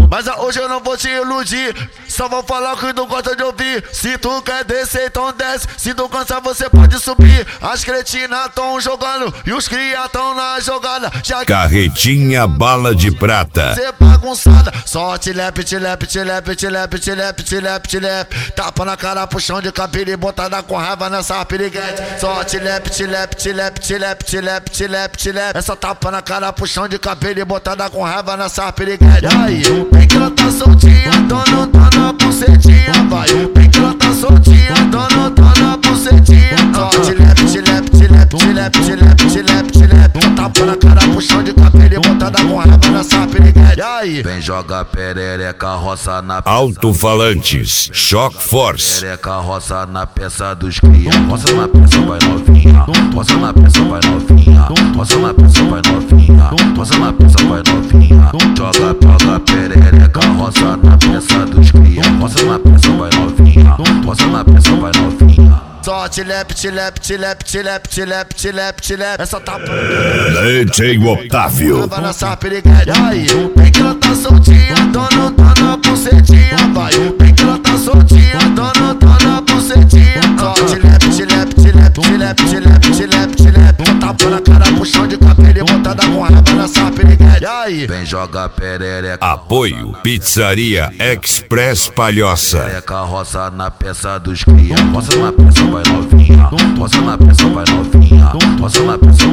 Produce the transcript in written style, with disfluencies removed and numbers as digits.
Mas hoje eu não vou te iludir, só vou falar o que tu gosta de ouvir. Se tu quer descer, então desce. Se tu cansar, você pode subir. As cretinas tão jogando e os cria tão na jogada. Já Carretinha Bala de Prata. Cê bagunçada, só te-lep, te-lep, te-lep, te-lep, te-lep, te-lep, te-lep. Tapa na cara, puxão de cabelo e botada com raiva nessa piriguete. Só te-lep, te-lep, te-lep, te-lep, te-lep, te-lep, te-lep. Essa tapa na cara, puxão de cabelo e botada com raiva nessa piriguete. Aí, bem que ela tá soltinha, dona bucetinha. Vai, bem que ela tá soltinha, dona bucetinha. Só te-lep, te-lep, te-lep, te-lep, te-lep, te-lep, te-lep. Essa tapa na cara, puxão de cabelo e botada com raiva nessa piriguete. Aí, vem jogar perereca, roça na Alto-falantes, Shock Force. perereca, roça na peça dos cria. Roça na peça, vai novinha. Roça na peça, vai novinha. Roça na peça, vai novinha. Roça na peça, vai novinha. Joga perereca, roça na peça dos cria. Roça na peça, vai novinha. Roça na peça, vai novinha. só te-lep, te-lep, te-lep, te-lep, te-lep, te-lep, te-lep. Essa tapa DJ Otávio. vai nessa piriguete. Aí, bem que ela tá soltinha, dona bucetinha. Vai, bem que ela tá soltinha, dona bucetinha. Só te-lep, te-lep, te-lep, te-lep, te-lep, te-lep, te-lep. Tapa na cara, puxão de cabelo e botada com raiva nessa piriguete. Aí, vem jogar perereca. Apoio Pizzaria Express Palhoça. Perereca, roça na peça dos cria. Roça na peça, vai novinha. Roça na peça, vai novinha. Roça na peça,